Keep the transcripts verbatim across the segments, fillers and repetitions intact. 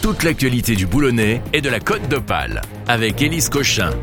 Toute l'actualité du Boulonnais et de la Côte d'Opale avec Élise Cochin.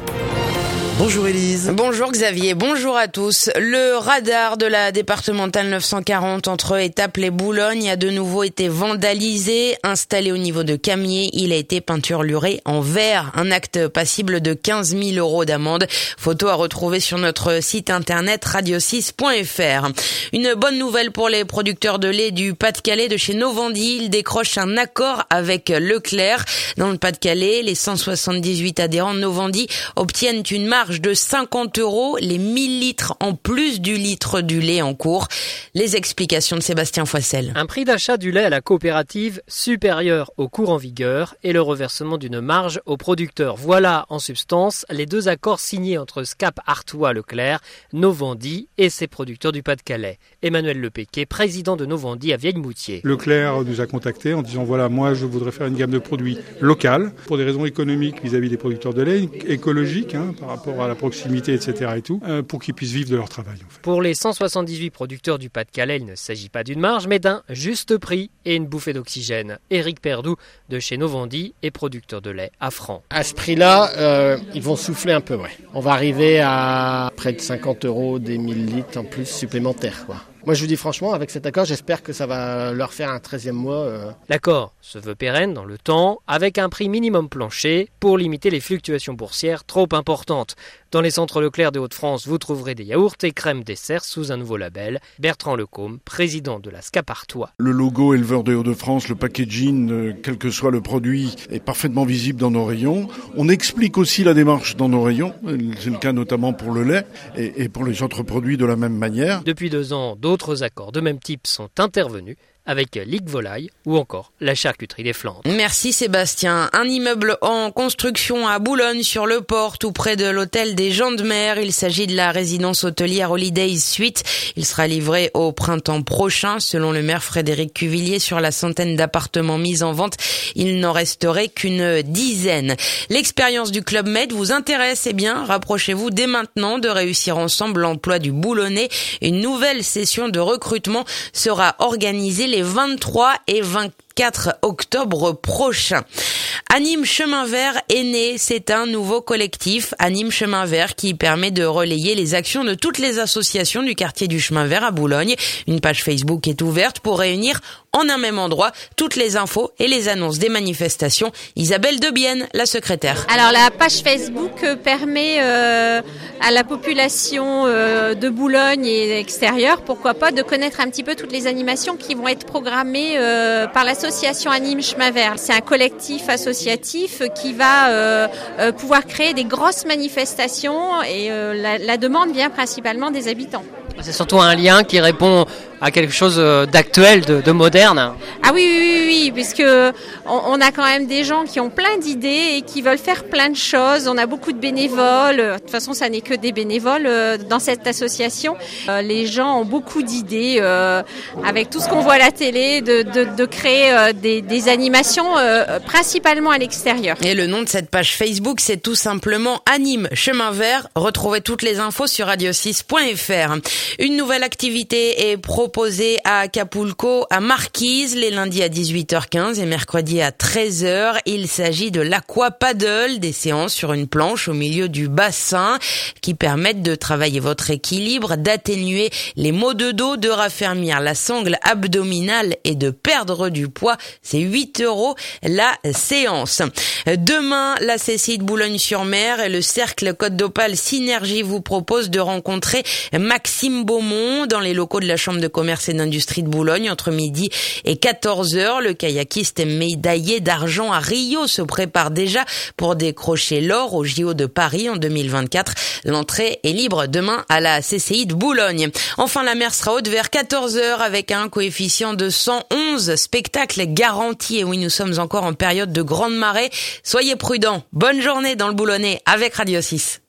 Bonjour Élise. Bonjour Xavier, bonjour à tous. Le radar de la départementale neuf cent quarante entre Étaples et Boulogne a de nouveau été vandalisé. Installé au niveau de Camier, il a été peinturluré en vert. Un acte passible de quinze mille euros d'amende. Photo à retrouver sur notre site internet radio six point f r. Une bonne nouvelle pour les producteurs de lait du Pas-de-Calais de chez Novendie. Ils décrochent un accord avec Leclerc. Dans le Pas-de-Calais, les cent soixante-dix-huit adhérents de Novendie obtiennent une marge de cinquante euros, les mille litres en plus du litre du lait en cours. Les explications de Sébastien Foissel. Un prix d'achat du lait à la coopérative supérieur au cours en vigueur et le reversement d'une marge aux producteurs. Voilà en substance les deux accords signés entre Scap Artois Leclerc, Novendie et ses producteurs du Pas-de-Calais. Emmanuel Lepéquet, président de Novendie à Vieille-Moutier. Leclerc nous a contactés en disant voilà, moi je voudrais faire une gamme de produits locale pour des raisons économiques vis-à-vis des producteurs de lait, écologiques hein, par rapport à la proximité, et cetera et tout, euh, pour qu'ils puissent vivre de leur travail. En fait. Pour les cent soixante-dix-huit producteurs du Pas-de-Calais, il ne s'agit pas d'une marge, mais d'un juste prix et une bouffée d'oxygène. Éric Perdoux de chez Novendie est producteur de lait à Franc. À ce prix-là, euh, ils vont souffler un peu, ouais. On va arriver à près de cinquante euros des mille litres en plus supplémentaires, quoi. Moi, je vous dis franchement, avec cet accord, j'espère que ça va leur faire un treizième mois. Euh... L'accord se veut pérenne dans le temps, avec un prix minimum plancher pour limiter les fluctuations boursières trop importantes. Dans les centres Leclerc des Hauts-de-France, vous trouverez des yaourts et crèmes dessert sous un nouveau label. Bertrand Lecombe, président de la Scap Artois. Le logo éleveur des Hauts-de-France, le packaging, euh, quel que soit le produit, est parfaitement visible dans nos rayons. On explique aussi la démarche dans nos rayons. C'est le cas notamment pour le lait et, et pour les autres produits de la même manière. Depuis deux ans, d'autres accords de même type sont intervenus avec Ligue Volaille ou encore la charcuterie des Flandres. Merci Sébastien. Un immeuble en construction à Boulogne sur le port, tout près de l'hôtel des Gens de Mer. Il s'agit de la résidence hôtelière Holidays Suite. Il sera livré au printemps prochain. Selon le maire Frédéric Cuvillier, sur la centaine d'appartements mis en vente, il n'en resterait qu'une dizaine. L'expérience du Club Med vous intéresse? Eh bien, rapprochez-vous dès maintenant de Réussir Ensemble l'emploi du Boulonnais. Une nouvelle session de recrutement sera organisée les vingt-trois et vingt-quatre octobre prochains. Anime Chemin Vert est né, c'est un nouveau collectif, Anime Chemin Vert, qui permet de relayer les actions de toutes les associations du quartier du Chemin Vert à Boulogne. Une page Facebook est ouverte pour réunir en un même endroit toutes les infos et les annonces des manifestations. Isabelle Debienne, la secrétaire. Alors la page Facebook permet euh, à la population euh, de Boulogne et extérieure, pourquoi pas, de connaître un petit peu toutes les animations qui vont être programmées euh, par l'association Anime Chemin Vert. C'est un collectif associatif qui va euh, euh, pouvoir créer des grosses manifestations et euh, la, la demande vient principalement des habitants. C'est surtout un lien qui répond à quelque chose d'actuel, de, de moderne. Ah oui, oui, oui, oui, puisque on, on a quand même des gens qui ont plein d'idées et qui veulent faire plein de choses. On a beaucoup de bénévoles. De toute façon, ça n'est que des bénévoles dans cette association. Les gens ont beaucoup d'idées, euh, avec tout ce qu'on voit à la télé, de, de, de créer des, des animations euh, principalement à l'extérieur. Et le nom de cette page Facebook, c'est tout simplement Anime Chemin Vert. Retrouvez toutes les infos sur radio six point f r. Une nouvelle activité est proposée à Acapulco, à Marquise, les lundis à dix-huit heures quinze et mercredi à treize heures. Il s'agit de l'aquapaddle, des séances sur une planche au milieu du bassin qui permettent de travailler votre équilibre, d'atténuer les maux de dos, de raffermir la sangle abdominale et de perdre du poids. C'est huit euros la séance. Demain, la C C I de Boulogne-sur-Mer et le Cercle Côte d'Opale Synergie vous proposent de rencontrer Maxime Beaumont dans les locaux de la Chambre de commerce et d'industrie de Boulogne entre midi et quatorze heures. Le kayakiste médaillé d'argent à Rio se prépare déjà pour décrocher l'or au J O de Paris en deux mille vingt-quatre. L'entrée est libre demain à la C C I de Boulogne. Enfin, la mer sera haute vers quatorze heures avec un coefficient de cent onze. Spectacle garanti. Et oui, nous sommes encore en période de grande marée. Soyez prudents. Bonne journée dans le Boulonnais avec Radio six.